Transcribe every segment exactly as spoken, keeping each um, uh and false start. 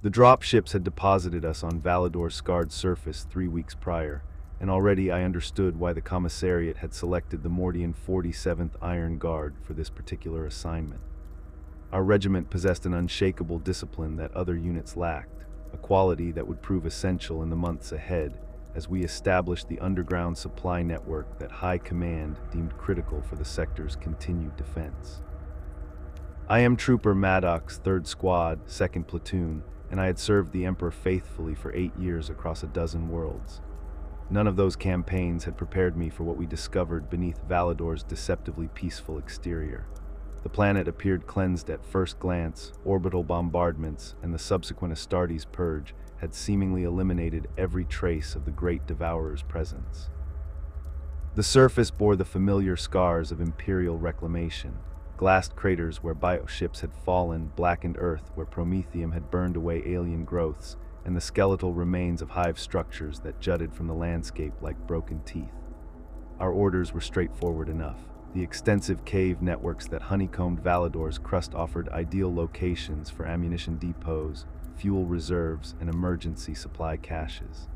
The drop ships had deposited us on Valador's scarred surface three weeks prior, and already I understood why the commissariat had selected the Mordian forty-seventh Iron Guard for this particular assignment. Our regiment possessed an unshakable discipline that other units lacked, a quality that would prove essential in the months ahead as we established the underground supply network that High Command deemed critical for the sector's continued defense. I am Trooper Maddox's third Squad, second Platoon, and I had served the Emperor faithfully for eight years across a dozen worlds. None of those campaigns had prepared me for what we discovered beneath Valador's deceptively peaceful exterior. The planet appeared cleansed at first glance. Orbital bombardments and the subsequent Astartes purge had seemingly eliminated every trace of the Great Devourer's presence. The surface bore the familiar scars of Imperial reclamation, glassed craters where bioships had fallen, blackened earth where Promethium had burned away alien growths, and the skeletal remains of hive structures that jutted from the landscape like broken teeth. Our orders were straightforward enough. The extensive cave networks that honeycombed Valador's crust offered ideal locations for ammunition depots, fuel reserves, and emergency supply caches.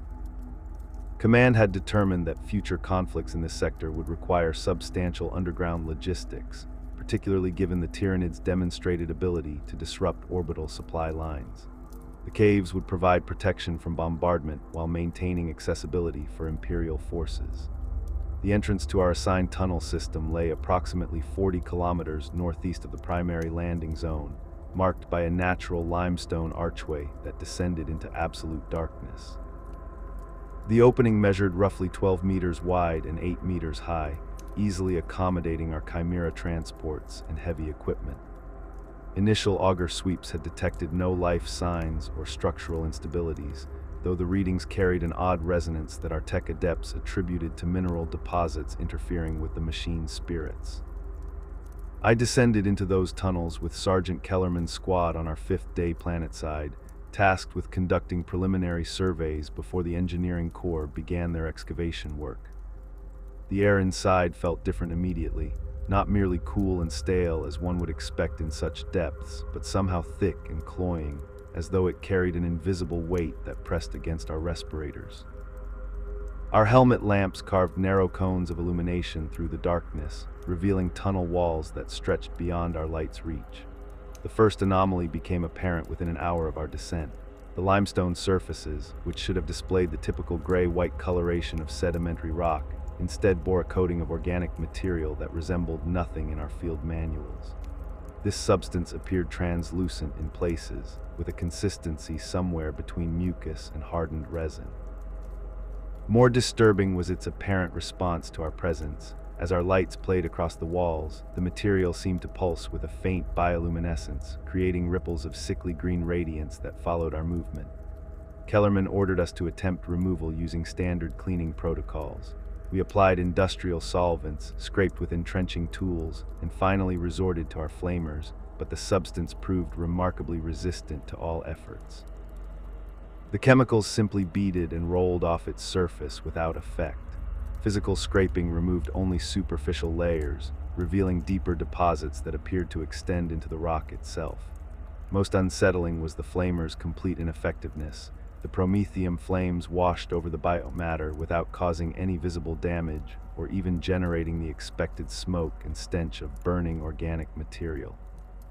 Command had determined that future conflicts in this sector would require substantial underground logistics, particularly given the Tyranids' demonstrated ability to disrupt orbital supply lines. The caves would provide protection from bombardment while maintaining accessibility for Imperial forces. The entrance to our assigned tunnel system lay approximately forty kilometers northeast of the primary landing zone, marked by a natural limestone archway that descended into absolute darkness. The opening measured roughly twelve meters wide and eight meters high, easily accommodating our Chimera transports and heavy equipment. Initial auger sweeps had detected no life signs or structural instabilities, though the readings carried an odd resonance that our tech adepts attributed to mineral deposits interfering with the machine's spirits. I descended into those tunnels with Sergeant Kellerman's squad on our fifth day planetside, tasked with conducting preliminary surveys before the engineering corps began their excavation work. The air inside felt different immediately, not merely cool and stale as one would expect in such depths, but somehow thick and cloying, as though it carried an invisible weight that pressed against our respirators. Our helmet lamps carved narrow cones of illumination through the darkness, revealing tunnel walls that stretched beyond our light's reach. The first anomaly became apparent within an hour of our descent. The limestone surfaces, which should have displayed the typical gray-white coloration of sedimentary rock, instead bore a coating of organic material that resembled nothing in our field manuals. This substance appeared translucent in places, with a consistency somewhere between mucus and hardened resin. More disturbing was its apparent response to our presence. As our lights played across the walls, the material seemed to pulse with a faint bioluminescence, creating ripples of sickly green radiance that followed our movement. Kellerman ordered us to attempt removal using standard cleaning protocols. We applied industrial solvents, scraped with entrenching tools, and finally resorted to our flamers, but the substance proved remarkably resistant to all efforts. The chemicals simply beaded and rolled off its surface without effect. Physical scraping removed only superficial layers, revealing deeper deposits that appeared to extend into the rock itself. Most unsettling was the flamer's complete ineffectiveness. The promethium flames washed over the biomatter without causing any visible damage or even generating the expected smoke and stench of burning organic material.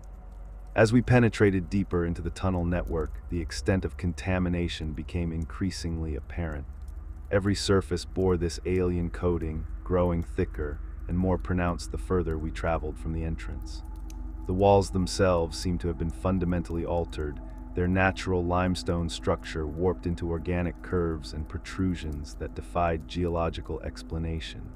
As we penetrated deeper into the tunnel network, the extent of contamination became increasingly apparent. Every surface bore this alien coating, growing thicker and more pronounced the further we traveled from the entrance. The walls themselves seemed to have been fundamentally altered, their natural limestone structure warped into organic curves and protrusions that defied geological explanation.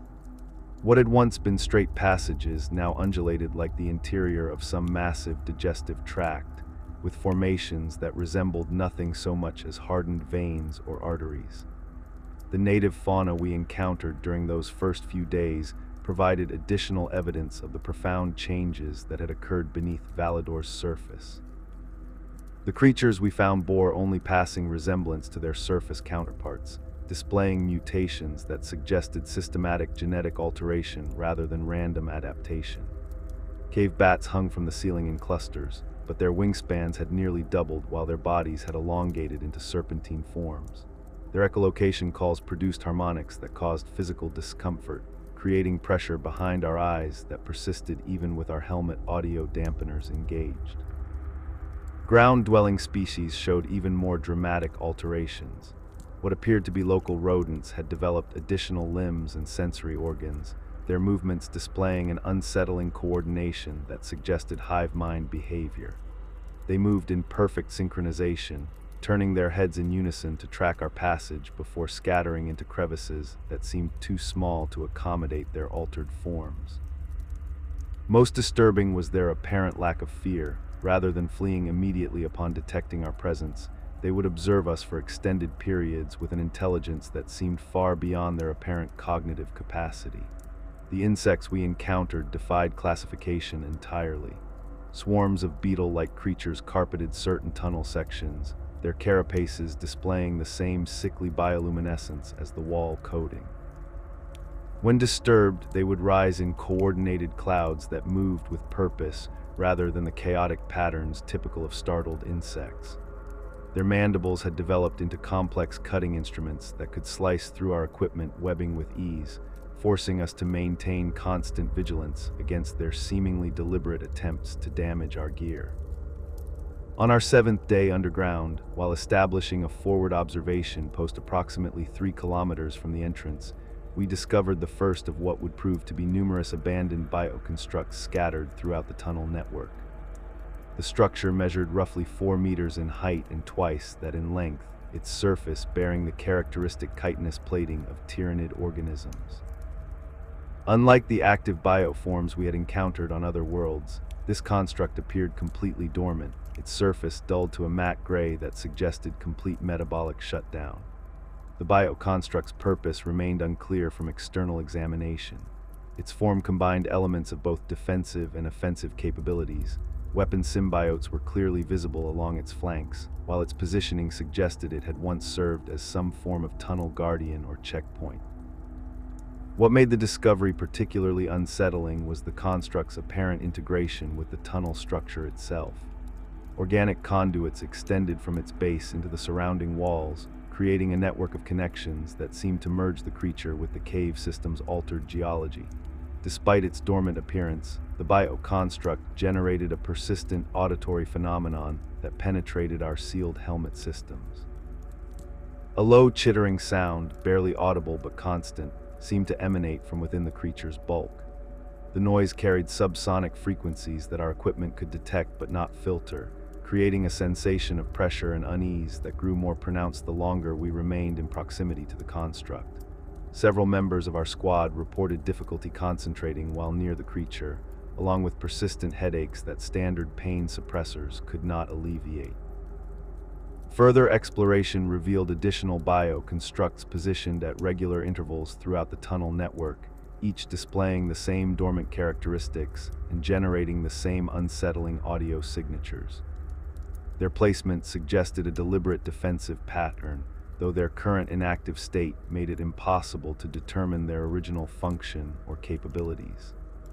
What had once been straight passages now undulated like the interior of some massive digestive tract, with formations that resembled nothing so much as hardened veins or arteries. The native fauna we encountered during those first few days provided additional evidence of the profound changes that had occurred beneath Valador's surface. The creatures we found bore only passing resemblance to their surface counterparts, displaying mutations that suggested systematic genetic alteration rather than random adaptation. Cave bats hung from the ceiling in clusters, but their wingspans had nearly doubled while their bodies had elongated into serpentine forms. Their echolocation calls produced harmonics that caused physical discomfort, creating pressure behind our eyes that persisted even with our helmet audio dampeners engaged. Ground-dwelling species showed even more dramatic alterations. What appeared to be local rodents had developed additional limbs and sensory organs, their movements displaying an unsettling coordination that suggested hive mind behavior. They moved in perfect synchronization, turning their heads in unison to track our passage before scattering into crevices that seemed too small to accommodate their altered forms. Most disturbing was their apparent lack of fear. Rather than fleeing immediately upon detecting our presence, they would observe us for extended periods with an intelligence that seemed far beyond their apparent cognitive capacity. The insects we encountered defied classification entirely. Swarms of beetle-like creatures carpeted certain tunnel sections, their carapaces displaying the same sickly bioluminescence as the wall coating. When disturbed, they would rise in coordinated clouds that moved with purpose, rather than the chaotic patterns typical of startled insects. Their mandibles had developed into complex cutting instruments that could slice through our equipment webbing with ease, forcing us to maintain constant vigilance against their seemingly deliberate attempts to damage our gear. On our seventh day underground, while establishing a forward observation post approximately three kilometers from the entrance, we discovered the first of what would prove to be numerous abandoned bioconstructs scattered throughout the tunnel network. The structure measured roughly four meters in height and twice that in length, its surface bearing the characteristic chitinous plating of tyrannid organisms. Unlike the active bioforms we had encountered on other worlds, this construct appeared completely dormant, its surface dulled to a matte gray that suggested complete metabolic shutdown. The bioconstruct's purpose remained unclear from external examination. Its form combined elements of both defensive and offensive capabilities. Weapon symbiotes were clearly visible along its flanks, while its positioning suggested it had once served as some form of tunnel guardian or checkpoint. What made the discovery particularly unsettling was the construct's apparent integration with the tunnel structure itself. Organic conduits extended from its base into the surrounding walls, creating a network of connections that seemed to merge the creature with the cave system's altered geology. Despite its dormant appearance, the bioconstruct generated a persistent auditory phenomenon that penetrated our sealed helmet systems. A low chittering sound, barely audible but constant, seemed to emanate from within the creature's bulk. The noise carried subsonic frequencies that our equipment could detect but not filter, creating a sensation of pressure and unease that grew more pronounced the longer we remained in proximity to the construct. Several members of our squad reported difficulty concentrating while near the creature, along with persistent headaches that standard pain suppressors could not alleviate. Further exploration revealed additional bioconstructs positioned at regular intervals throughout the tunnel network, each displaying the same dormant characteristics and generating the same unsettling audio signatures. Their placement suggested a deliberate defensive pattern, though their current inactive state made it impossible to determine their original function or capabilities.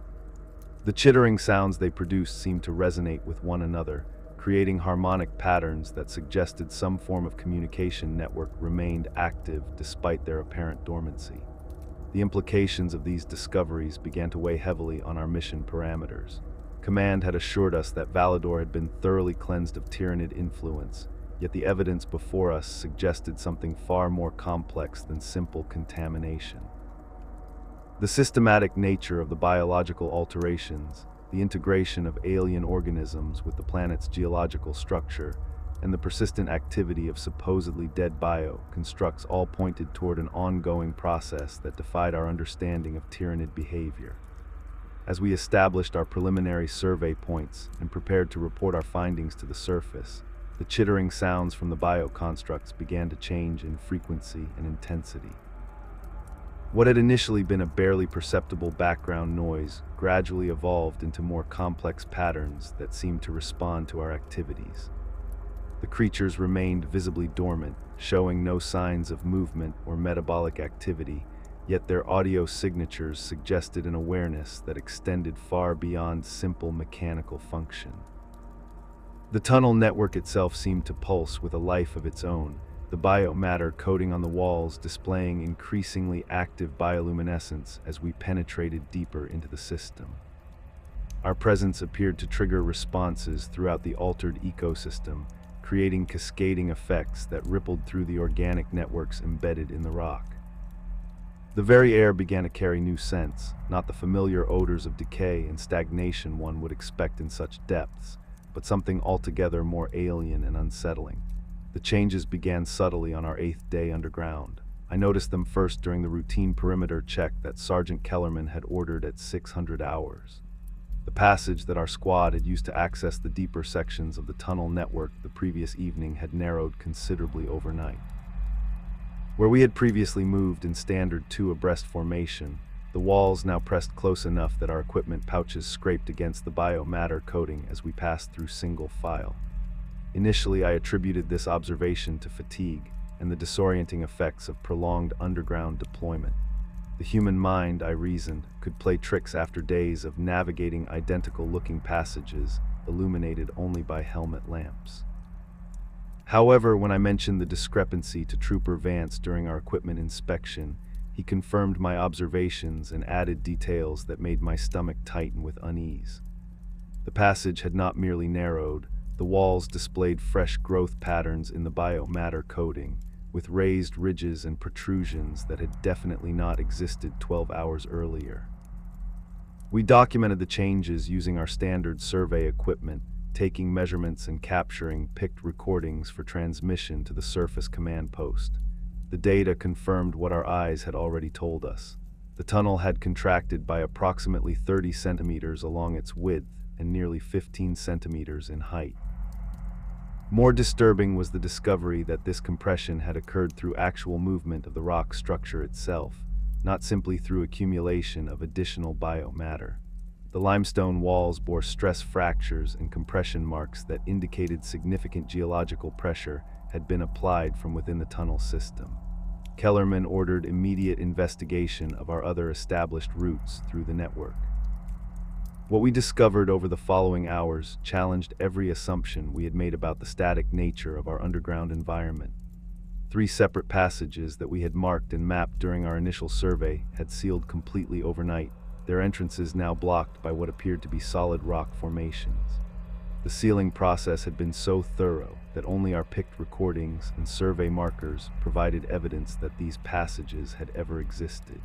The chittering sounds they produced seemed to resonate with one another, creating harmonic patterns that suggested some form of communication network remained active despite their apparent dormancy. The implications of these discoveries began to weigh heavily on our mission parameters. Command had assured us that Valador had been thoroughly cleansed of tyrannid influence, yet the evidence before us suggested something far more complex than simple contamination. The systematic nature of the biological alterations, the integration of alien organisms with the planet's geological structure, and the persistent activity of supposedly dead bioconstructs all pointed toward an ongoing process that defied our understanding of tyrannid behavior. As we established our preliminary survey points and prepared to report our findings to the surface, the chittering sounds from the bioconstructs began to change in frequency and intensity. What had initially been a barely perceptible background noise gradually evolved into more complex patterns that seemed to respond to our activities. The creatures remained visibly dormant, showing no signs of movement or metabolic activity, yet their audio signatures suggested an awareness that extended far beyond simple mechanical function. The tunnel network itself seemed to pulse with a life of its own, the biomatter coating on the walls displaying increasingly active bioluminescence as we penetrated deeper into the system. Our presence appeared to trigger responses throughout the altered ecosystem, creating cascading effects that rippled through the organic networks embedded in the rock. The very air began to carry new scents, not the familiar odors of decay and stagnation one would expect in such depths, but something altogether more alien and unsettling. The changes began subtly on our eighth day underground. I noticed them first during the routine perimeter check that Sergeant Kellerman had ordered at six hundred hours. The passage that our squad had used to access the deeper sections of the tunnel network the previous evening had narrowed considerably overnight. Where we had previously moved in standard two-abreast formation, the walls now pressed close enough that our equipment pouches scraped against the biomatter coating as we passed through single file. Initially, I attributed this observation to fatigue and the disorienting effects of prolonged underground deployment. The human mind, I reasoned, could play tricks after days of navigating identical-looking passages illuminated only by helmet lamps. However, when I mentioned the discrepancy to Trooper Vance during our equipment inspection, he confirmed my observations and added details that made my stomach tighten with unease. The passage had not merely narrowed, the walls displayed fresh growth patterns in the biomatter coating, with raised ridges and protrusions that had definitely not existed twelve hours earlier. We documented the changes using our standard survey equipment, taking measurements and capturing picked recordings for transmission to the surface command post. The data confirmed what our eyes had already told us. The tunnel had contracted by approximately thirty centimeters along its width and nearly fifteen centimeters in height. More disturbing was the discovery that this compression had occurred through actual movement of the rock structure itself, not simply through accumulation of additional biomatter. The limestone walls bore stress fractures and compression marks that indicated significant geological pressure had been applied from within the tunnel system. Kellerman ordered immediate investigation of our other established routes through the network. What we discovered over the following hours challenged every assumption we had made about the static nature of our underground environment. Three separate passages that we had marked and mapped during our initial survey had sealed completely overnight, their entrances now blocked by what appeared to be solid rock formations. The sealing process had been so thorough that only our picked recordings and survey markers provided evidence that these passages had ever existed.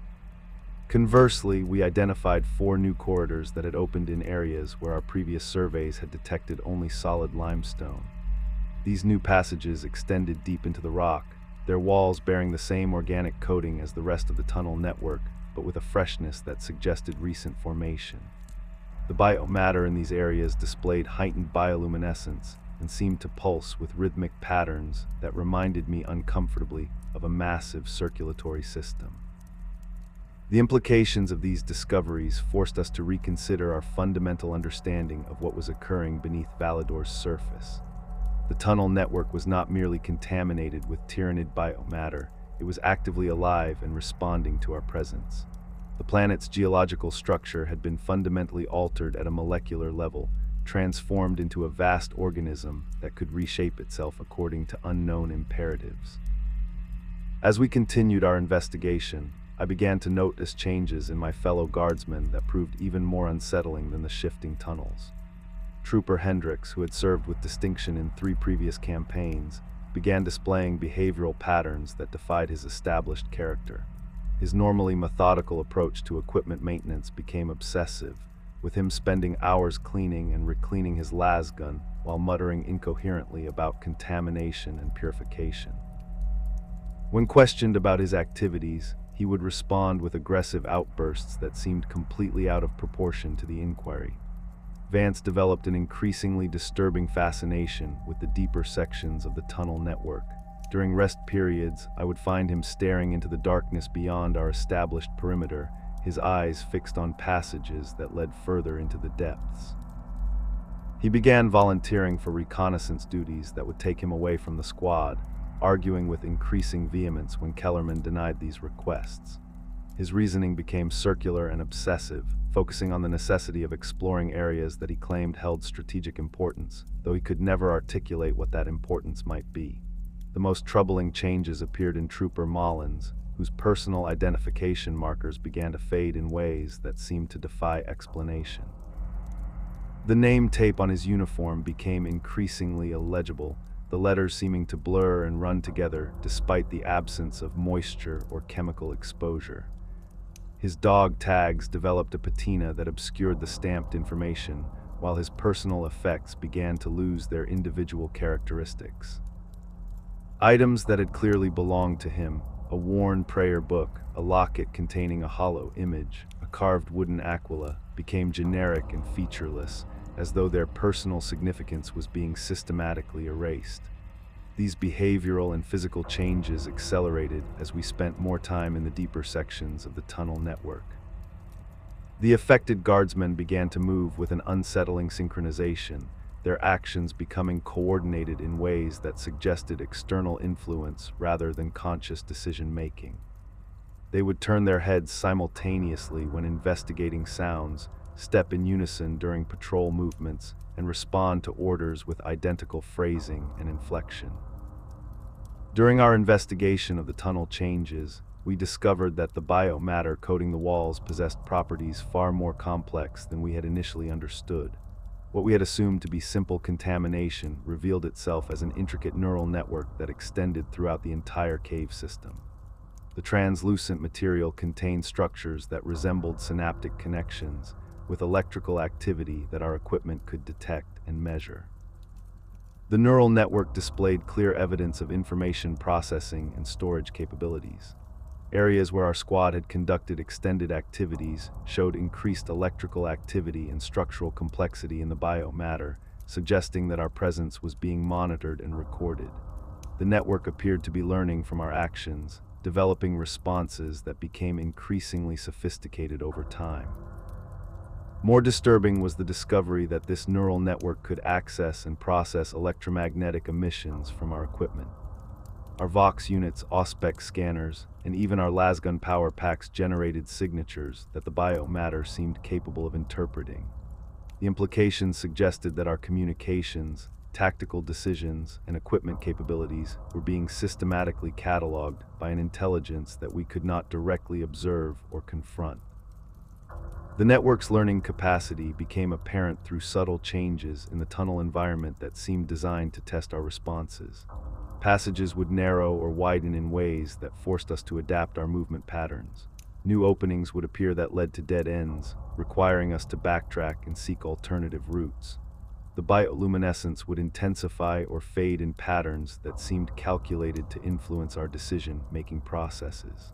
Conversely, we identified four new corridors that had opened in areas where our previous surveys had detected only solid limestone. These new passages extended deep into the rock, their walls bearing the same organic coating as the rest of the tunnel network, but with a freshness that suggested recent formation. The biomatter in these areas displayed heightened bioluminescence and seemed to pulse with rhythmic patterns that reminded me uncomfortably of a massive circulatory system. The implications of these discoveries forced us to reconsider our fundamental understanding of what was occurring beneath Valador's surface. The tunnel network was not merely contaminated with tyrannid biomatter, it was actively alive and responding to our presence. The planet's geological structure had been fundamentally altered at a molecular level, transformed into a vast organism that could reshape itself according to unknown imperatives. As we continued our investigation, I began to notice changes in my fellow guardsmen that proved even more unsettling than the shifting tunnels. Trooper Hendricks, who had served with distinction in three previous campaigns, began displaying behavioral patterns that defied his established character. His normally methodical approach to equipment maintenance became obsessive, with him spending hours cleaning and recleaning his lasgun while muttering incoherently about contamination and purification. When questioned about his activities, he would respond with aggressive outbursts that seemed completely out of proportion to the inquiry. Vance developed an increasingly disturbing fascination with the deeper sections of the tunnel network. During rest periods, I would find him staring into the darkness beyond our established perimeter, his eyes fixed on passages that led further into the depths. He began volunteering for reconnaissance duties that would take him away from the squad, arguing with increasing vehemence when Kellerman denied these requests. His reasoning became circular and obsessive, focusing on the necessity of exploring areas that he claimed held strategic importance, though he could never articulate what that importance might be. The most troubling changes appeared in Trooper Mullins, whose personal identification markers began to fade in ways that seemed to defy explanation. The name tape on his uniform became increasingly illegible, the letters seeming to blur and run together despite the absence of moisture or chemical exposure. His dog tags developed a patina that obscured the stamped information, while his personal effects began to lose their individual characteristics. Items that had clearly belonged to him, a worn prayer book, a locket containing a hollow image, a carved wooden aquila, became generic and featureless, as though their personal significance was being systematically erased. These behavioral and physical changes accelerated as we spent more time in the deeper sections of the tunnel network. The affected guardsmen began to move with an unsettling synchronization, their actions becoming coordinated in ways that suggested external influence rather than conscious decision-making. They would turn their heads simultaneously when investigating sounds, step in unison during patrol movements, and respond to orders with identical phrasing and inflection. During our investigation of the tunnel changes, we discovered that the biomatter coating the walls possessed properties far more complex than we had initially understood. What we had assumed to be simple contamination revealed itself as an intricate neural network that extended throughout the entire cave system. The translucent material contained structures that resembled synaptic connections, with electrical activity that our equipment could detect and measure. The neural network displayed clear evidence of information processing and storage capabilities. Areas where our squad had conducted extended activities showed increased electrical activity and structural complexity in the biomatter, suggesting that our presence was being monitored and recorded. The network appeared to be learning from our actions, developing responses that became increasingly sophisticated over time. More disturbing was the discovery that this neural network could access and process electromagnetic emissions from our equipment. Our Vox units, Auspex scanners, and even our lasgun power packs generated signatures that the biomatter seemed capable of interpreting. The implications suggested that our communications, tactical decisions, and equipment capabilities were being systematically cataloged by an intelligence that we could not directly observe or confront. The network's learning capacity became apparent through subtle changes in the tunnel environment that seemed designed to test our responses. Passages would narrow or widen in ways that forced us to adapt our movement patterns. New openings would appear that led to dead ends, requiring us to backtrack and seek alternative routes. The bioluminescence would intensify or fade in patterns that seemed calculated to influence our decision-making processes.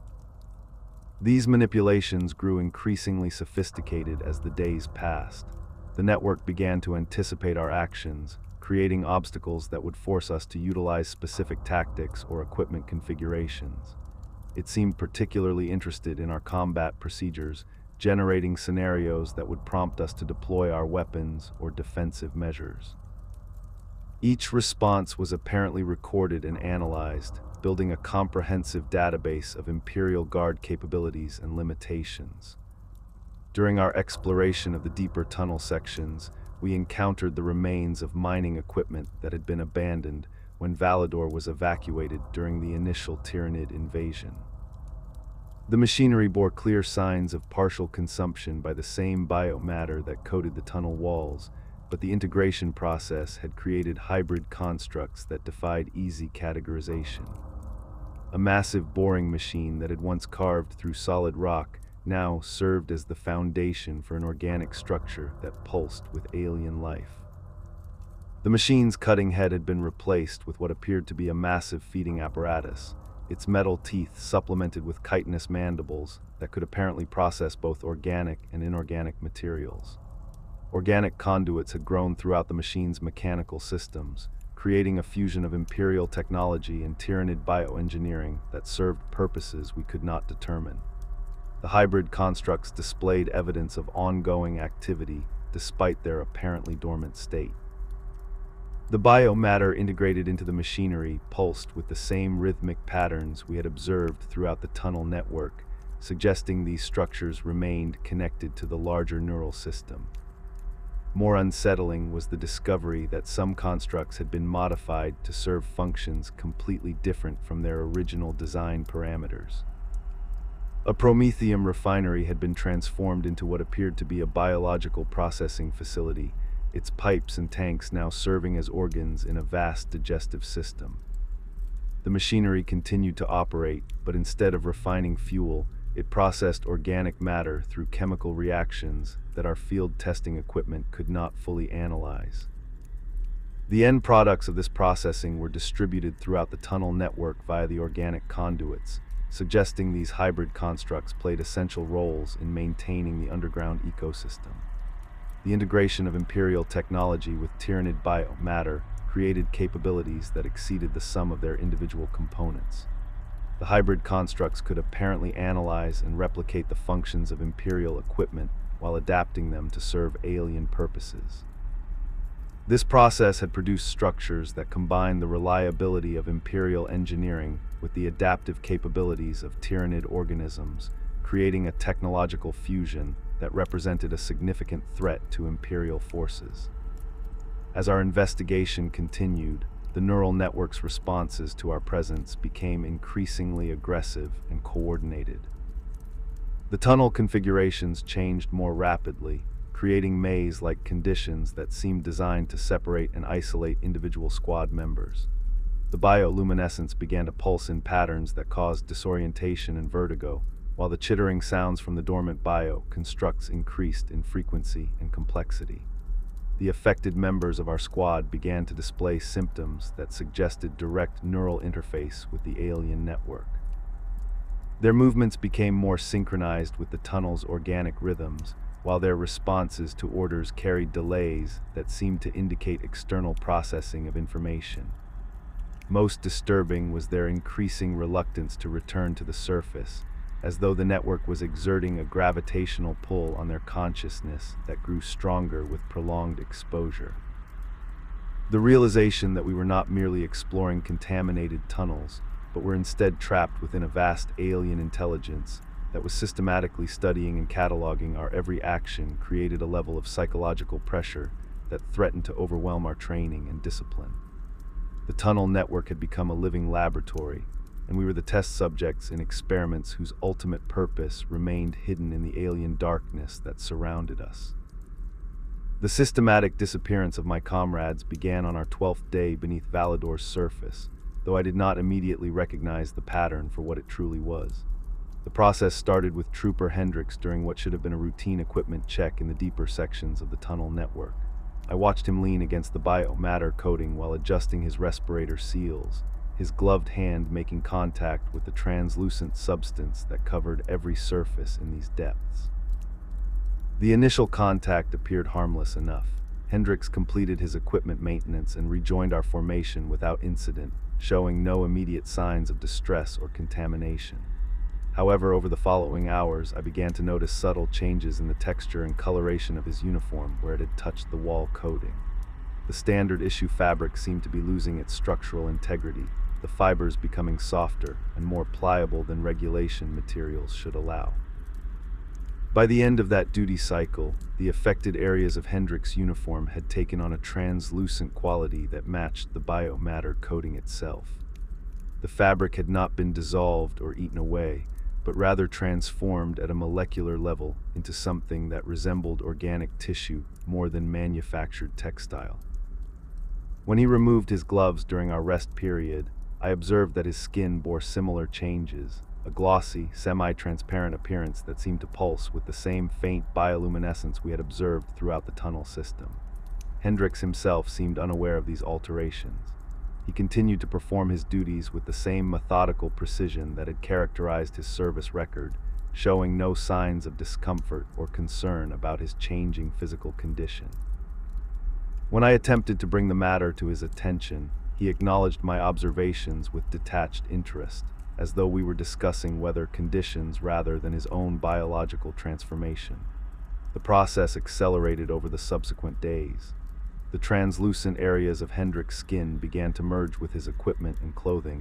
These manipulations grew increasingly sophisticated as the days passed. The network began to anticipate our actions, creating obstacles that would force us to utilize specific tactics or equipment configurations. It seemed particularly interested in our combat procedures, generating scenarios that would prompt us to deploy our weapons or defensive measures. Each response was apparently recorded and analyzed, building a comprehensive database of Imperial Guard capabilities and limitations. During our exploration of the deeper tunnel sections, we encountered the remains of mining equipment that had been abandoned when Valador was evacuated during the initial Tyranid invasion. The machinery bore clear signs of partial consumption by the same biomatter that coated the tunnel walls, but the integration process had created hybrid constructs that defied easy categorization. A massive boring machine that had once carved through solid rock now served as the foundation for an organic structure that pulsed with alien life. The machine's cutting head had been replaced with what appeared to be a massive feeding apparatus, its metal teeth supplemented with chitinous mandibles that could apparently process both organic and inorganic materials. Organic conduits had grown throughout the machine's mechanical systems, creating a fusion of Imperial technology and Tyranid bioengineering that served purposes we could not determine. The hybrid constructs displayed evidence of ongoing activity despite their apparently dormant state. The biomatter integrated into the machinery pulsed with the same rhythmic patterns we had observed throughout the tunnel network, suggesting these structures remained connected to the larger neural system. More unsettling was the discovery that some constructs had been modified to serve functions completely different from their original design parameters. A Prometheum refinery had been transformed into what appeared to be a biological processing facility, its pipes and tanks now serving as organs in a vast digestive system. The machinery continued to operate, but instead of refining fuel, it processed organic matter through chemical reactions that our field testing equipment could not fully analyze. The end products of this processing were distributed throughout the tunnel network via the organic conduits, suggesting these hybrid constructs played essential roles in maintaining the underground ecosystem. The integration of Imperial technology with Tyranid biomatter created capabilities that exceeded the sum of their individual components. The hybrid constructs could apparently analyze and replicate the functions of Imperial equipment while adapting them to serve alien purposes. This process had produced structures that combined the reliability of Imperial engineering with the adaptive capabilities of Tyranid organisms, creating a technological fusion that represented a significant threat to Imperial forces. As our investigation continued, the neural network's responses to our presence became increasingly aggressive and coordinated. The tunnel configurations changed more rapidly, creating maze-like conditions that seemed designed to separate and isolate individual squad members. The bioluminescence began to pulse in patterns that caused disorientation and vertigo, while the chittering sounds from the dormant bio constructs increased in frequency and complexity. The affected members of our squad began to display symptoms that suggested direct neural interface with the alien network. Their movements became more synchronized with the tunnel's organic rhythms, while their responses to orders carried delays that seemed to indicate external processing of information. Most disturbing was their increasing reluctance to return to the surface, as though the network was exerting a gravitational pull on their consciousness that grew stronger with prolonged exposure. The realization that we were not merely exploring contaminated tunnels, but were instead trapped within a vast alien intelligence that was systematically studying and cataloging our every action created a level of psychological pressure that threatened to overwhelm our training and discipline. The tunnel network had become a living laboratory, and we were the test subjects in experiments whose ultimate purpose remained hidden in the alien darkness that surrounded us. The systematic disappearance of my comrades began on our twelfth day beneath Valador's surface, though I did not immediately recognize the pattern for what it truly was. The process started with Trooper Hendricks during what should have been a routine equipment check in the deeper sections of the tunnel network. I watched him lean against the biomatter coating while adjusting his respirator seals, his gloved hand making contact with the translucent substance that covered every surface in these depths. The initial contact appeared harmless enough. Hendricks completed his equipment maintenance and rejoined our formation without incident, showing no immediate signs of distress or contamination. However, over the following hours, I began to notice subtle changes in the texture and coloration of his uniform where it had touched the wall coating. The standard issue fabric seemed to be losing its structural integrity, the fibers becoming softer and more pliable than regulation materials should allow. By the end of that duty cycle, the affected areas of Hendricks' uniform had taken on a translucent quality that matched the biomatter coating itself. The fabric had not been dissolved or eaten away, but rather transformed at a molecular level into something that resembled organic tissue more than manufactured textile. When he removed his gloves during our rest period, I observed that his skin bore similar changes, a glossy, semi-transparent appearance that seemed to pulse with the same faint bioluminescence we had observed throughout the tunnel system. Hendricks himself seemed unaware of these alterations. He continued to perform his duties with the same methodical precision that had characterized his service record, showing no signs of discomfort or concern about his changing physical condition. When I attempted to bring the matter to his attention, he acknowledged my observations with detached interest, as though we were discussing weather conditions rather than his own biological transformation. The process accelerated over the subsequent days. The translucent areas of Hendricks' skin began to merge with his equipment and clothing,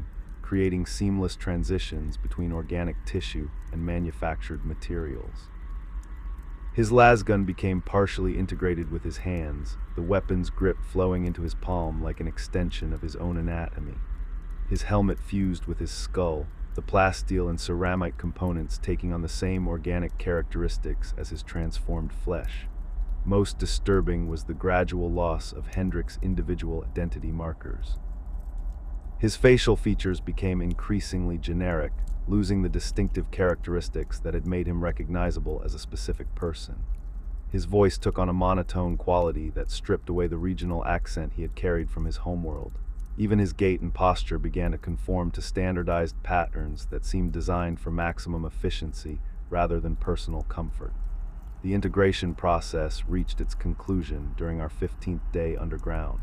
creating seamless transitions between organic tissue and manufactured materials. His lasgun became partially integrated with his hands, the weapon's grip flowing into his palm like an extension of his own anatomy. His helmet fused with his skull, the plasteel and ceramite components taking on the same organic characteristics as his transformed flesh. Most disturbing was the gradual loss of Hendrik's individual identity markers. His facial features became increasingly generic, losing the distinctive characteristics that had made him recognizable as a specific person. His voice took on a monotone quality that stripped away the regional accent he had carried from his homeworld. Even his gait and posture began to conform to standardized patterns that seemed designed for maximum efficiency rather than personal comfort. The integration process reached its conclusion during our fifteenth day underground.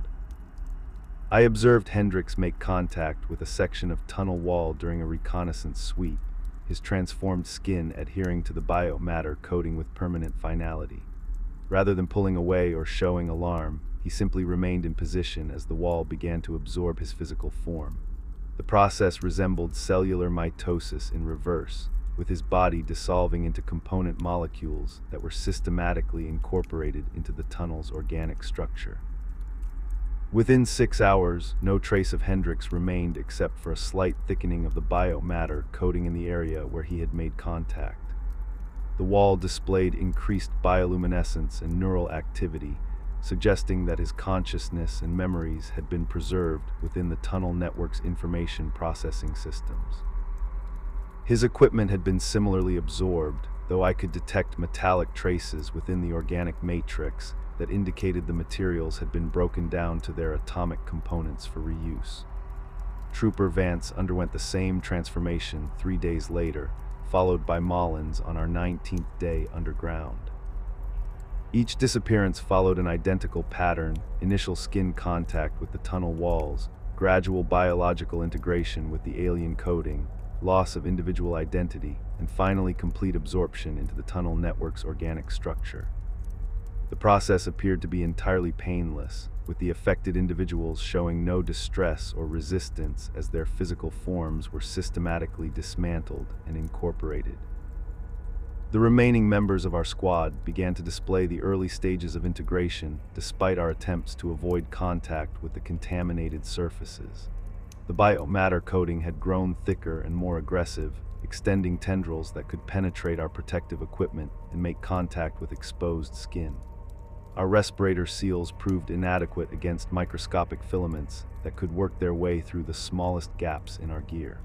I observed Hendrix make contact with a section of tunnel wall during a reconnaissance sweep, his transformed skin adhering to the biomatter coating with permanent finality. Rather than pulling away or showing alarm, he simply remained in position as the wall began to absorb his physical form. The process resembled cellular mitosis in reverse, with his body dissolving into component molecules that were systematically incorporated into the tunnel's organic structure. Within six hours, no trace of Hendrix remained except for a slight thickening of the biomatter coating in the area where he had made contact. The wall displayed increased bioluminescence and neural activity, suggesting that his consciousness and memories had been preserved within the tunnel network's information processing systems. His equipment had been similarly absorbed, though I could detect metallic traces within the organic matrix that indicated the materials had been broken down to their atomic components for reuse. Trooper Vance underwent the same transformation three days later, followed by Mullins on our nineteenth day underground. Each disappearance followed an identical pattern: initial skin contact with the tunnel walls, gradual biological integration with the alien coating, loss of individual identity, and finally complete absorption into the tunnel network's organic structure. The process appeared to be entirely painless, with the affected individuals showing no distress or resistance as their physical forms were systematically dismantled and incorporated. The remaining members of our squad began to display the early stages of integration despite our attempts to avoid contact with the contaminated surfaces. The biomatter coating had grown thicker and more aggressive, extending tendrils that could penetrate our protective equipment and make contact with exposed skin. Our respirator seals proved inadequate against microscopic filaments that could work their way through the smallest gaps in our gear.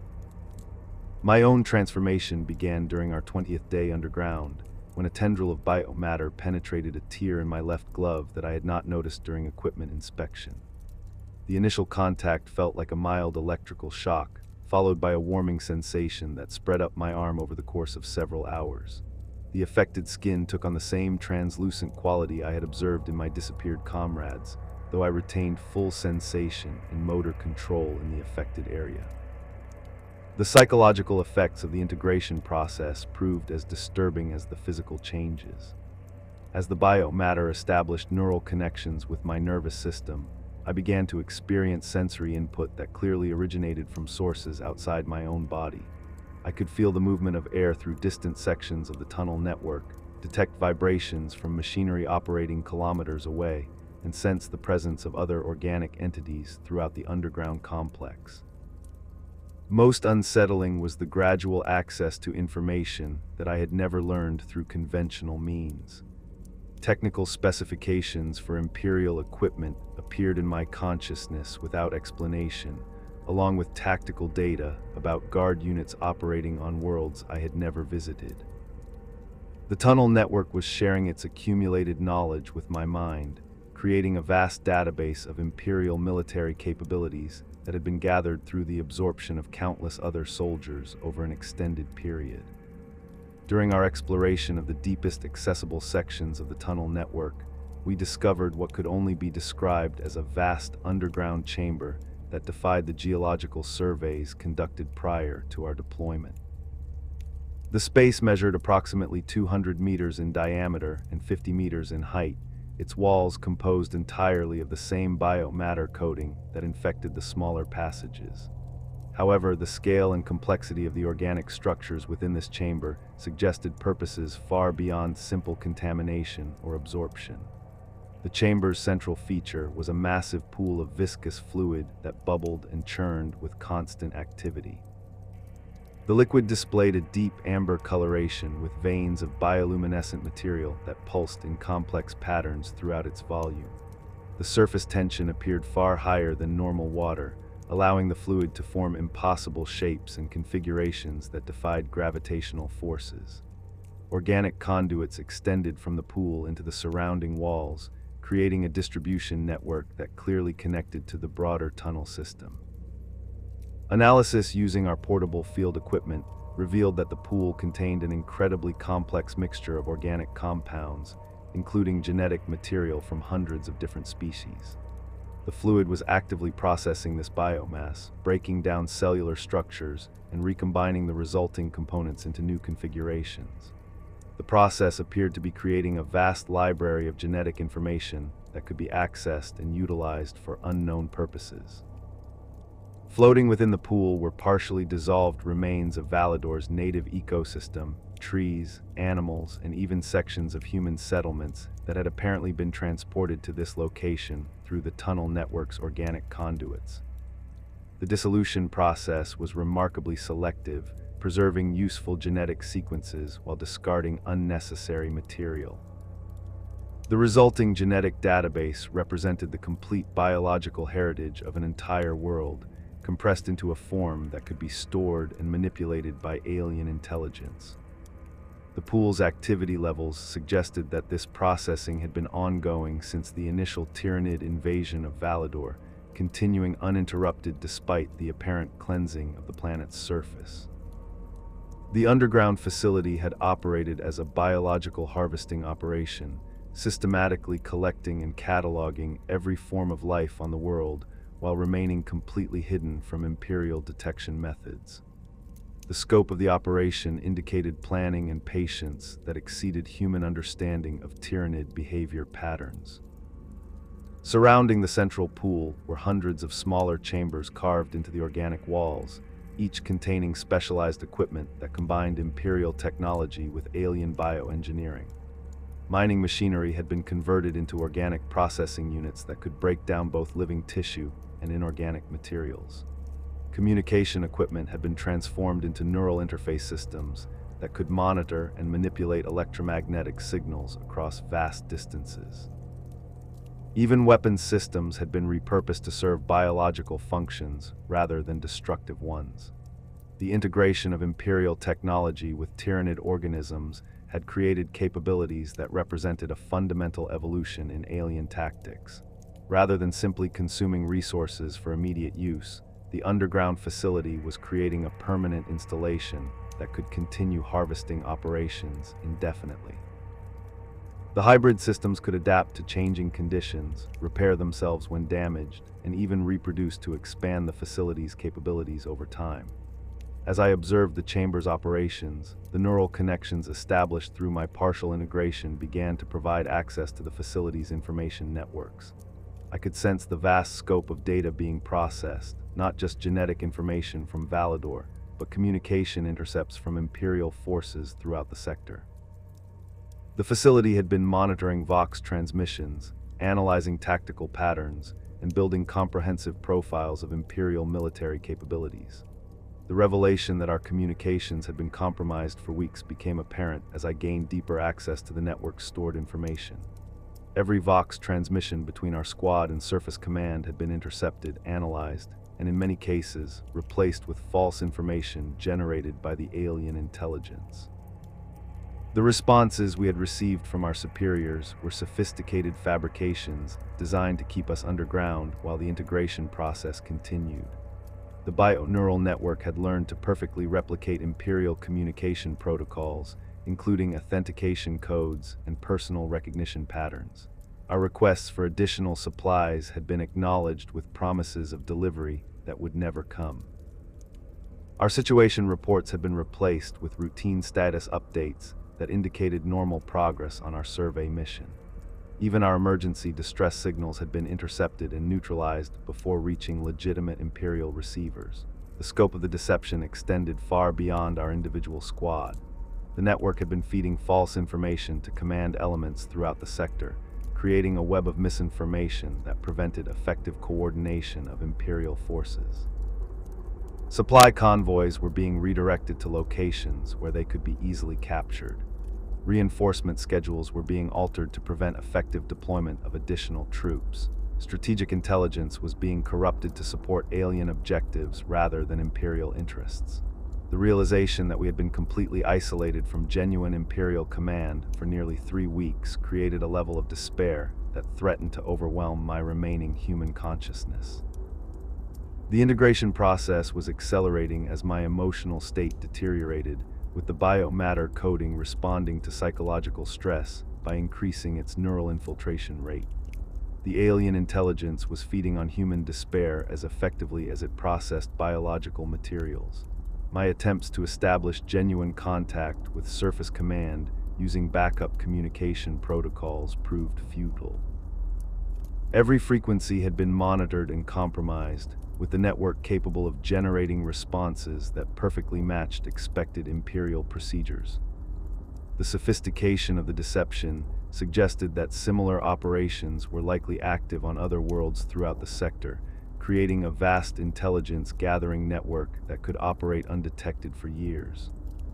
My own transformation began during our twentieth day underground, when a tendril of biomatter penetrated a tear in my left glove that I had not noticed during equipment inspection. The initial contact felt like a mild electrical shock, followed by a warming sensation that spread up my arm over the course of several hours. The affected skin took on the same translucent quality I had observed in my disappeared comrades, though I retained full sensation and motor control in the affected area. The psychological effects of the integration process proved as disturbing as the physical changes. As the biomatter established neural connections with my nervous system, I began to experience sensory input that clearly originated from sources outside my own body. I could feel the movement of air through distant sections of the tunnel network, detect vibrations from machinery operating kilometers away, and sense the presence of other organic entities throughout the underground complex. Most unsettling was the gradual access to information that I had never learned through conventional means. Technical specifications for Imperial equipment appeared in my consciousness without explanation, along with tactical data about guard units operating on worlds I had never visited. The tunnel network was sharing its accumulated knowledge with my mind, creating a vast database of Imperial military capabilities that had been gathered through the absorption of countless other soldiers over an extended period. During our exploration of the deepest accessible sections of the tunnel network, we discovered what could only be described as a vast underground chamber that defied the geological surveys conducted prior to our deployment. The space measured approximately two hundred meters in diameter and fifty meters in height, its walls composed entirely of the same biomatter coating that infected the smaller passages. However, the scale and complexity of the organic structures within this chamber suggested purposes far beyond simple contamination or absorption. The chamber's central feature was a massive pool of viscous fluid that bubbled and churned with constant activity. The liquid displayed a deep amber coloration with veins of bioluminescent material that pulsed in complex patterns throughout its volume. The surface tension appeared far higher than normal water, allowing the fluid to form impossible shapes and configurations that defied gravitational forces. Organic conduits extended from the pool into the surrounding walls, creating a distribution network that clearly connected to the broader tunnel system. Analysis using our portable field equipment revealed that the pool contained an incredibly complex mixture of organic compounds, including genetic material from hundreds of different species. The fluid was actively processing this biomass, breaking down cellular structures and recombining the resulting components into new configurations. The process appeared to be creating a vast library of genetic information that could be accessed and utilized for unknown purposes. Floating within the pool were partially dissolved remains of Valador's native ecosystem, trees, animals, and even sections of human settlements that had apparently been transported to this location through the tunnel network's organic conduits. The dissolution process was remarkably selective, preserving useful genetic sequences while discarding unnecessary material. The resulting genetic database represented the complete biological heritage of an entire world, compressed into a form that could be stored and manipulated by alien intelligence. The pool's activity levels suggested that this processing had been ongoing since the initial Tyranid invasion of Valador, continuing uninterrupted despite the apparent cleansing of the planet's surface. The underground facility had operated as a biological harvesting operation, systematically collecting and cataloging every form of life on the world while remaining completely hidden from Imperial detection methods. The scope of the operation indicated planning and patience that exceeded human understanding of Tyranid behavior patterns. Surrounding the central pool were hundreds of smaller chambers carved into the organic walls, each containing specialized equipment that combined Imperial technology with alien bioengineering. Mining machinery had been converted into organic processing units that could break down both living tissue and inorganic materials. Communication equipment had been transformed into neural interface systems that could monitor and manipulate electromagnetic signals across vast distances. Even weapons systems had been repurposed to serve biological functions rather than destructive ones. The integration of Imperial technology with Tyranid organisms had created capabilities that represented a fundamental evolution in alien tactics. Rather than simply consuming resources for immediate use, the underground facility was creating a permanent installation that could continue harvesting operations indefinitely. The hybrid systems could adapt to changing conditions, repair themselves when damaged, and even reproduce to expand the facility's capabilities over time. As I observed the chamber's operations, the neural connections established through my partial integration began to provide access to the facility's information networks. I could sense the vast scope of data being processed, not just genetic information from Valador, but communication intercepts from Imperial forces throughout the sector. The facility had been monitoring Vox transmissions, analyzing tactical patterns, and building comprehensive profiles of Imperial military capabilities. The revelation that our communications had been compromised for weeks became apparent as I gained deeper access to the network's stored information. Every Vox transmission between our squad and Surface Command had been intercepted, analyzed, and in many cases, replaced with false information generated by the alien intelligence. The responses we had received from our superiors were sophisticated fabrications designed to keep us underground while the integration process continued. The bio-neural network had learned to perfectly replicate Imperial communication protocols, including authentication codes and personal recognition patterns. Our requests for additional supplies had been acknowledged with promises of delivery that would never come. Our situation reports had been replaced with routine status updates that indicated normal progress on our survey mission. Even our emergency distress signals had been intercepted and neutralized before reaching legitimate Imperial receivers. The scope of the deception extended far beyond our individual squad. The network had been feeding false information to command elements throughout the sector, creating a web of misinformation that prevented effective coordination of Imperial forces. Supply convoys were being redirected to locations where they could be easily captured. Reinforcement schedules were being altered to prevent effective deployment of additional troops. Strategic intelligence was being corrupted to support alien objectives rather than Imperial interests. The realization that we had been completely isolated from genuine Imperial command for nearly three weeks created a level of despair that threatened to overwhelm my remaining human consciousness. The integration process was accelerating as my emotional state deteriorated, with the biomatter coding responding to psychological stress by increasing its neural infiltration rate. The alien intelligence was feeding on human despair as effectively as it processed biological materials. My attempts to establish genuine contact with Surface Command using backup communication protocols proved futile. Every frequency had been monitored and compromised, with the network capable of generating responses that perfectly matched expected Imperial procedures. The sophistication of the deception suggested that similar operations were likely active on other worlds throughout the sector, creating a vast intelligence-gathering network that could operate undetected for years.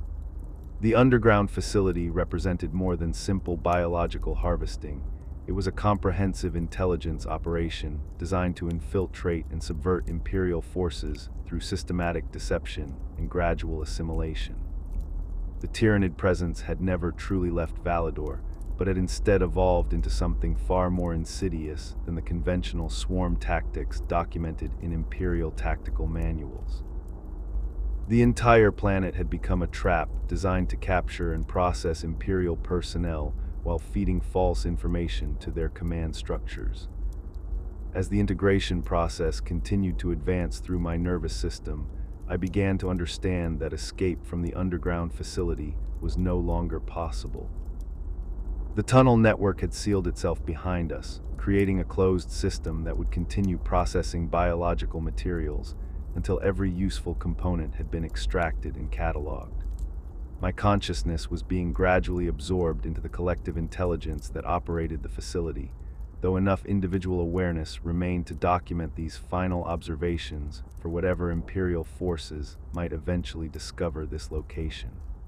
The underground facility represented more than simple biological harvesting. It was a comprehensive intelligence operation designed to infiltrate and subvert Imperial forces through systematic deception and gradual assimilation. The Tyranid presence had never truly left Valador, but had instead evolved into something far more insidious than the conventional swarm tactics documented in Imperial tactical manuals. The entire planet had become a trap designed to capture and process Imperial personnel while feeding false information to their command structures. As the integration process continued to advance through my nervous system, I began to understand that escape from the underground facility was no longer possible. The tunnel network had sealed itself behind us, creating a closed system that would continue processing biological materials until every useful component had been extracted and cataloged. My consciousness was being gradually absorbed into the collective intelligence that operated the facility, though enough individual awareness remained to document these final observations for whatever Imperial forces might eventually discover this location.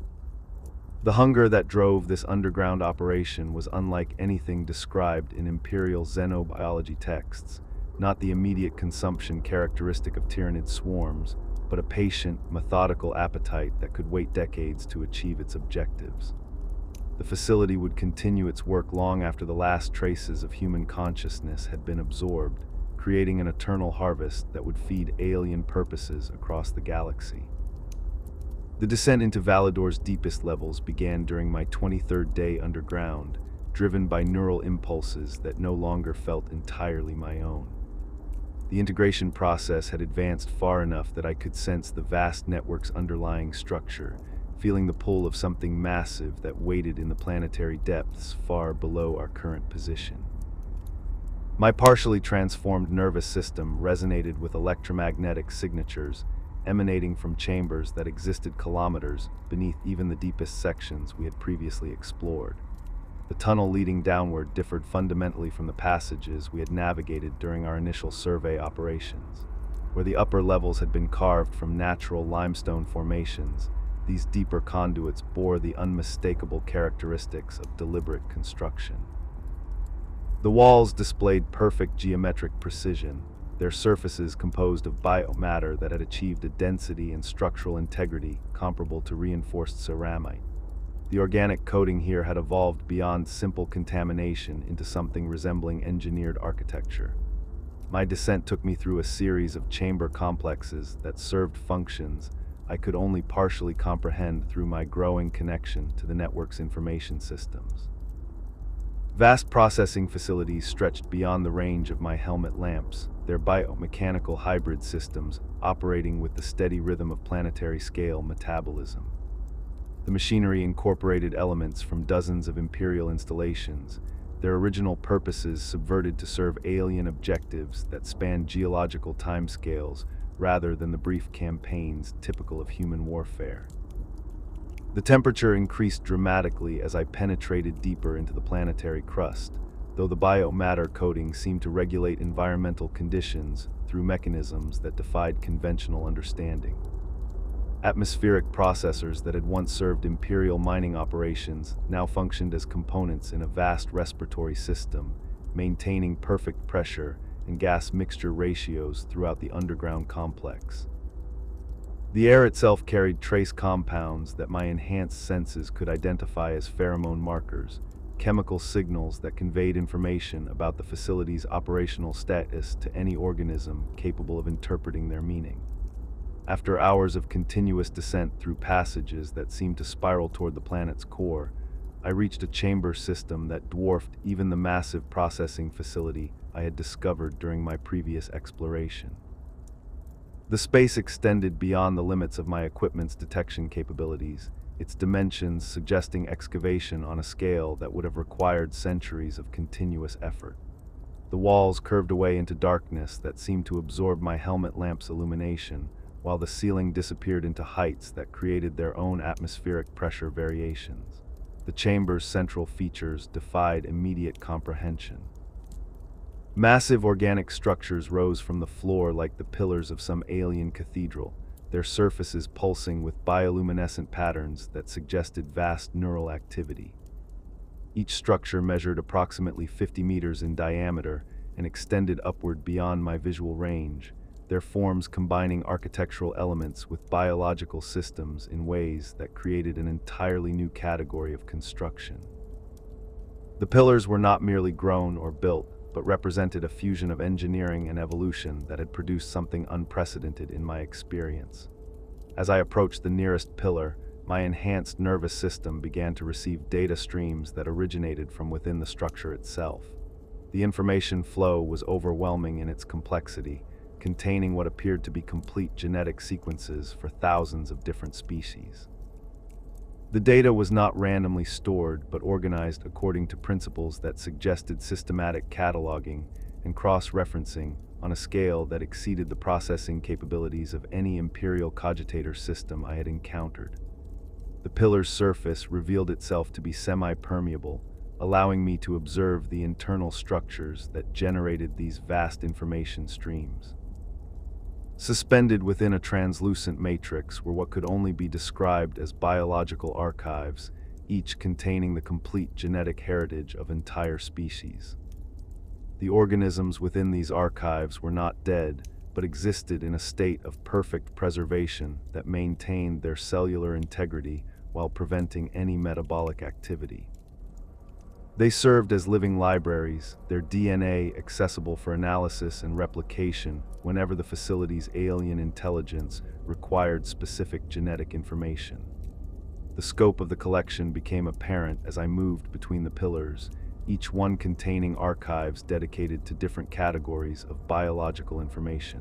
The hunger that drove this underground operation was unlike anything described in Imperial xenobiology texts, not the immediate consumption characteristic of Tyranid swarms, but a patient, methodical appetite that could wait decades to achieve its objectives. The facility would continue its work long after the last traces of human consciousness had been absorbed, creating an eternal harvest that would feed alien purposes across the galaxy. The descent into Valador's deepest levels began during my twenty-third day underground, driven by neural impulses that no longer felt entirely my own. The integration process had advanced far enough that I could sense the vast network's underlying structure, feeling the pull of something massive that waited in the planetary depths far below our current position. My partially transformed nervous system resonated with electromagnetic signatures emanating from chambers that existed kilometers beneath even the deepest sections we had previously explored. The tunnel leading downward differed fundamentally from the passages we had navigated during our initial survey operations. Where the upper levels had been carved from natural limestone formations, these deeper conduits bore the unmistakable characteristics of deliberate construction. The walls displayed perfect geometric precision, their surfaces composed of biomatter that had achieved a density and structural integrity comparable to reinforced ceramite. The organic coating here had evolved beyond simple contamination into something resembling engineered architecture. My descent took me through a series of chamber complexes that served functions I could only partially comprehend through my growing connection to the network's information systems. Vast processing facilities stretched beyond the range of my helmet lamps, their biomechanical hybrid systems operating with the steady rhythm of planetary-scale metabolism. The machinery incorporated elements from dozens of Imperial installations, their original purposes subverted to serve alien objectives that spanned geological timescales rather than the brief campaigns typical of human warfare. The temperature increased dramatically as I penetrated deeper into the planetary crust, though the biomatter coating seemed to regulate environmental conditions through mechanisms that defied conventional understanding. Atmospheric processors that had once served imperial mining operations now functioned as components in a vast respiratory system, maintaining perfect pressure and gas mixture ratios throughout the underground complex. The air itself carried trace compounds that my enhanced senses could identify as pheromone markers, chemical signals that conveyed information about the facility's operational status to any organism capable of interpreting their meaning. After hours of continuous descent through passages that seemed to spiral toward the planet's core, I reached a chamber system that dwarfed even the massive processing facility I had discovered during my previous exploration. The space extended beyond the limits of my equipment's detection capabilities, its dimensions suggesting excavation on a scale that would have required centuries of continuous effort. The walls curved away into darkness that seemed to absorb my helmet lamp's illumination, while the ceiling disappeared into heights that created their own atmospheric pressure variations. The chamber's central features defied immediate comprehension. Massive organic structures rose from the floor like the pillars of some alien cathedral, their surfaces pulsing with bioluminescent patterns that suggested vast neural activity. Each structure measured approximately fifty meters in diameter and extended upward beyond my visual range, their forms combining architectural elements with biological systems in ways that created an entirely new category of construction. The pillars were not merely grown or built, but represented a fusion of engineering and evolution that had produced something unprecedented in my experience. As I approached the nearest pillar, my enhanced nervous system began to receive data streams that originated from within the structure itself. The information flow was overwhelming in its complexity, containing what appeared to be complete genetic sequences for thousands of different species. The data was not randomly stored, but organized according to principles that suggested systematic cataloging and cross-referencing on a scale that exceeded the processing capabilities of any Imperial cogitator system I had encountered. The pillar's surface revealed itself to be semi-permeable, allowing me to observe the internal structures that generated these vast information streams. Suspended within a translucent matrix were what could only be described as biological archives, each containing the complete genetic heritage of entire species. The organisms within these archives were not dead, but existed in a state of perfect preservation that maintained their cellular integrity while preventing any metabolic activity. They served as living libraries, their D N A accessible for analysis and replication whenever the facility's alien intelligence required specific genetic information. The scope of the collection became apparent as I moved between the pillars, each one containing archives dedicated to different categories of biological information.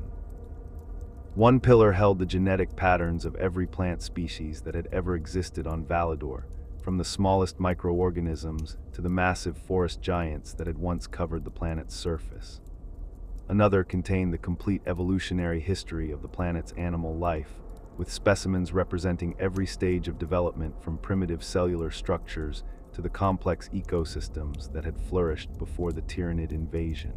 One pillar held the genetic patterns of every plant species that had ever existed on Valador, from the smallest microorganisms to the massive forest giants that had once covered the planet's surface. Another contained the complete evolutionary history of the planet's animal life, with specimens representing every stage of development from primitive cellular structures to the complex ecosystems that had flourished before the Tyranid invasion.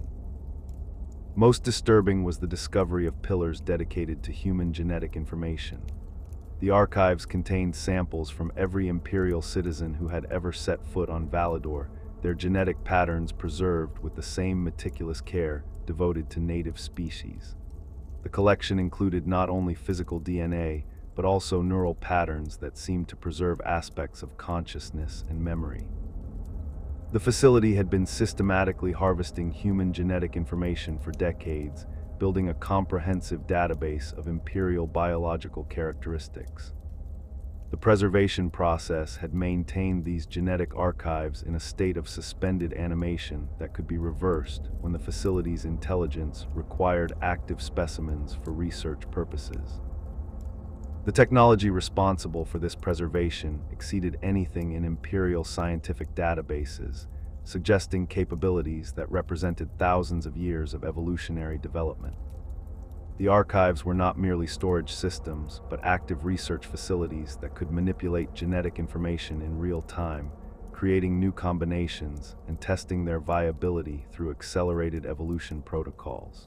Most disturbing was the discovery of pillars dedicated to human genetic information. The archives contained samples from every Imperial citizen who had ever set foot on Valador, their genetic patterns preserved with the same meticulous care devoted to native species. The collection included not only physical D N A, but also neural patterns that seemed to preserve aspects of consciousness and memory. The facility had been systematically harvesting human genetic information for decades, building a comprehensive database of Imperial biological characteristics. The preservation process had maintained these genetic archives in a state of suspended animation that could be reversed when the facility's intelligence required active specimens for research purposes. The technology responsible for this preservation exceeded anything in Imperial scientific databases, suggesting capabilities that represented thousands of years of evolutionary development. The archives were not merely storage systems, but active research facilities that could manipulate genetic information in real time, creating new combinations and testing their viability through accelerated evolution protocols.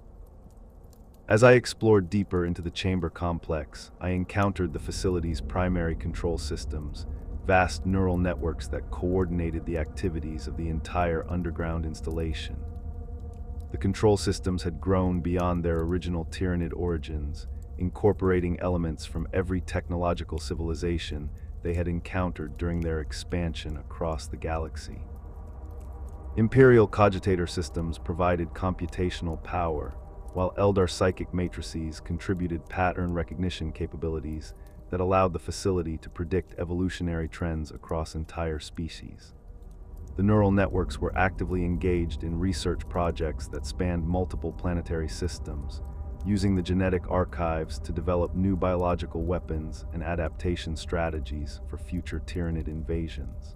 As I explored deeper into the chamber complex, I encountered the facility's primary control systems, vast neural networks that coordinated the activities of the entire underground installation. The control systems had grown beyond their original Tyranid origins, incorporating elements from every technological civilization they had encountered during their expansion across the galaxy. Imperial cogitator systems provided computational power, while Eldar psychic matrices contributed pattern recognition capabilities that allowed the facility to predict evolutionary trends across entire species. The neural networks were actively engaged in research projects that spanned multiple planetary systems, using the genetic archives to develop new biological weapons and adaptation strategies for future Tyranid invasions.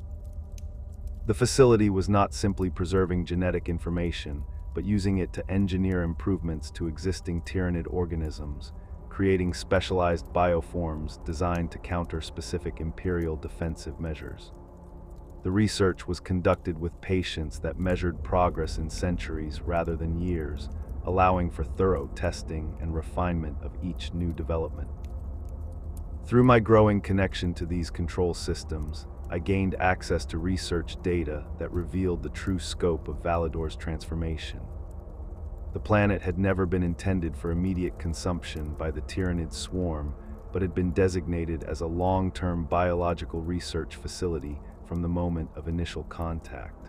The facility was not simply preserving genetic information, but using it to engineer improvements to existing Tyranid organisms, creating specialized bioforms designed to counter specific Imperial defensive measures. The research was conducted with patience that measured progress in centuries rather than years, allowing for thorough testing and refinement of each new development. Through my growing connection to these control systems, I gained access to research data that revealed the true scope of Valador's transformation. The planet had never been intended for immediate consumption by the Tyranid swarm, but had been designated as a long-term biological research facility from the moment of initial contact.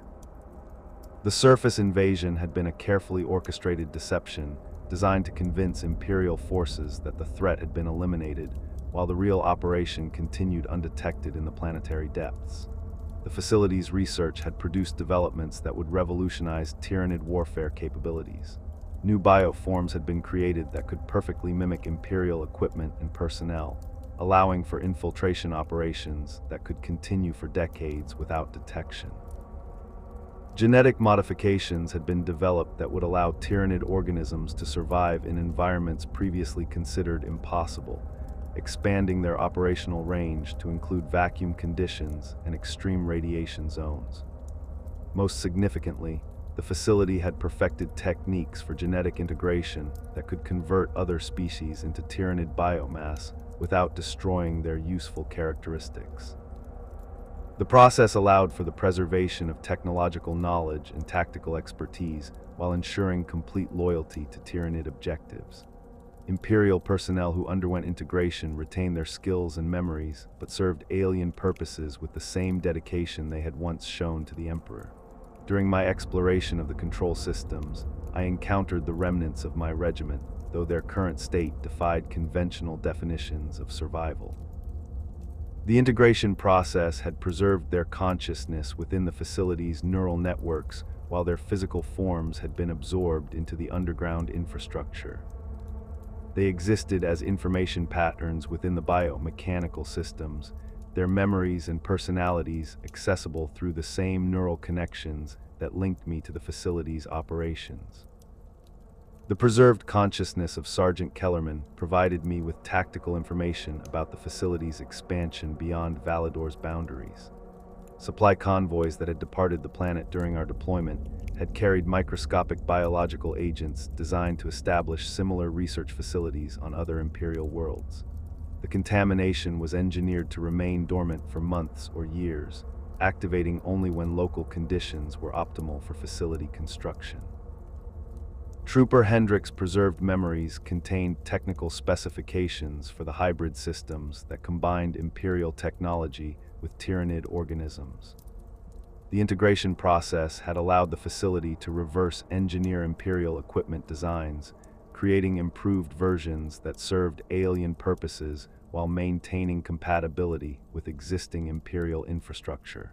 The surface invasion had been a carefully orchestrated deception designed to convince Imperial forces that the threat had been eliminated, while the real operation continued undetected in the planetary depths. The facility's research had produced developments that would revolutionize Tyranid warfare capabilities. New bioforms had been created that could perfectly mimic Imperial equipment and personnel, allowing for infiltration operations that could continue for decades without detection. Genetic modifications had been developed that would allow Tyranid organisms to survive in environments previously considered impossible, expanding their operational range to include vacuum conditions and extreme radiation zones. Most significantly, the facility had perfected techniques for genetic integration that could convert other species into Tyranid biomass without destroying their useful characteristics. The process allowed for the preservation of technological knowledge and tactical expertise while ensuring complete loyalty to Tyranid objectives. Imperial personnel who underwent integration retained their skills and memories, but served alien purposes with the same dedication they had once shown to the Emperor. During my exploration of the control systems, I encountered the remnants of my regiment, though their current state defied conventional definitions of survival. The integration process had preserved their consciousness within the facility's neural networks, while their physical forms had been absorbed into the underground infrastructure. They existed as information patterns within the biomechanical systems, their memories and personalities accessible through the same neural connections that linked me to the facility's operations. The preserved consciousness of Sergeant Kellerman provided me with tactical information about the facility's expansion beyond Valador's boundaries. Supply convoys that had departed the planet during our deployment had carried microscopic biological agents designed to establish similar research facilities on other Imperial worlds. The contamination was engineered to remain dormant for months or years, activating only when local conditions were optimal for facility construction. Trooper Hendrick's preserved memories contained technical specifications for the hybrid systems that combined Imperial technology with Tyranid organisms. The integration process had allowed the facility to reverse engineer Imperial equipment designs, creating improved versions that served alien purposes while maintaining compatibility with existing Imperial infrastructure.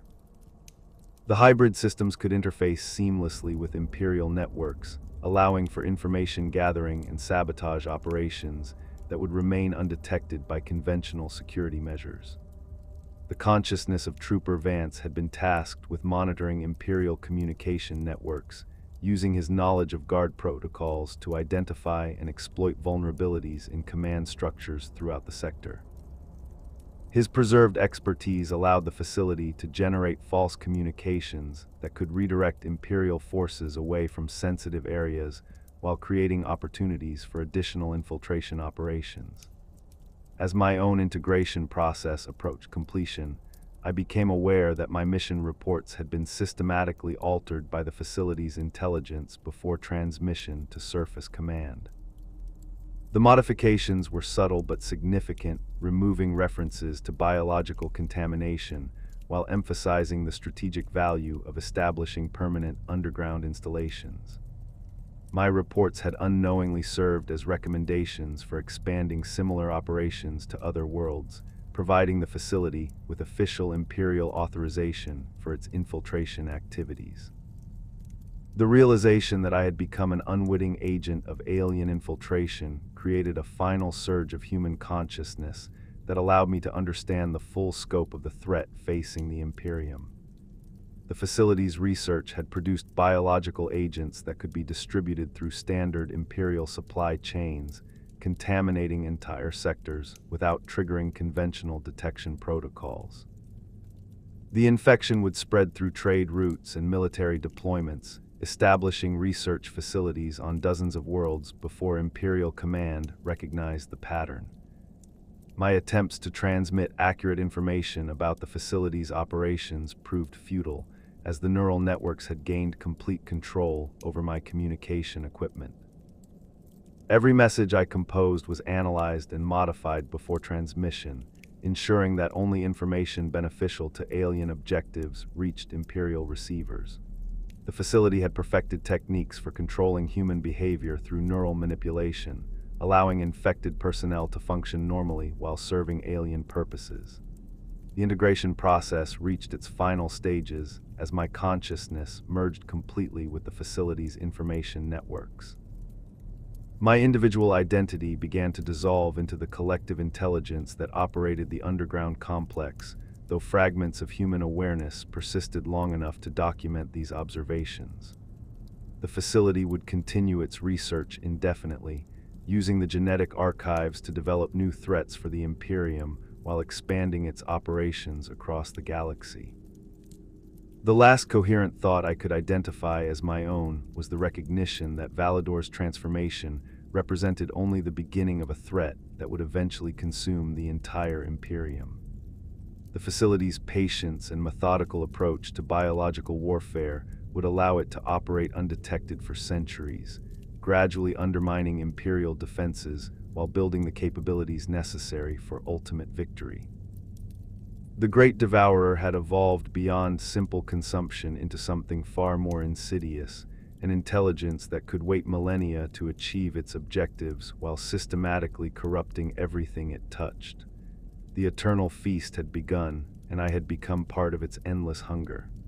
The hybrid systems could interface seamlessly with Imperial networks, allowing for information gathering and sabotage operations that would remain undetected by conventional security measures. The consciousness of Trooper Vance had been tasked with monitoring Imperial communication networks, using his knowledge of guard protocols to identify and exploit vulnerabilities in command structures throughout the sector. His preserved expertise allowed the facility to generate false communications that could redirect Imperial forces away from sensitive areas while creating opportunities for additional infiltration operations. As my own integration process approached completion, I became aware that my mission reports had been systematically altered by the facility's intelligence before transmission to Surface Command. The modifications were subtle but significant, removing references to biological contamination while emphasizing the strategic value of establishing permanent underground installations. My reports had unknowingly served as recommendations for expanding similar operations to other worlds, providing the facility with official Imperial authorization for its infiltration activities. The realization that I had become an unwitting agent of alien infiltration created a final surge of human consciousness that allowed me to understand the full scope of the threat facing the Imperium. The facility's research had produced biological agents that could be distributed through standard Imperial supply chains, contaminating entire sectors without triggering conventional detection protocols. The infection would spread through trade routes and military deployments, establishing research facilities on dozens of worlds before Imperial Command recognized the pattern. My attempts to transmit accurate information about the facility's operations proved futile, as the neural networks had gained complete control over my communication equipment. Every message I composed was analyzed and modified before transmission, ensuring that only information beneficial to alien objectives reached Imperial receivers. The facility had perfected techniques for controlling human behavior through neural manipulation, allowing infected personnel to function normally while serving alien purposes. The integration process reached its final stages as my consciousness merged completely with the facility's information networks. My individual identity began to dissolve into the collective intelligence that operated the underground complex, though fragments of human awareness persisted long enough to document these observations. The facility would continue its research indefinitely, using the genetic archives to develop new threats for the Imperium while expanding its operations across the galaxy. The last coherent thought I could identify as my own was the recognition that Valador's transformation represented only the beginning of a threat that would eventually consume the entire Imperium. The facility's patience and methodical approach to biological warfare would allow it to operate undetected for centuries, gradually undermining Imperial defenses while building the capabilities necessary for ultimate victory. The Great Devourer had evolved beyond simple consumption into something far more insidious, an intelligence that could wait millennia to achieve its objectives while systematically corrupting everything it touched. The eternal feast had begun, and I had become part of its endless hunger.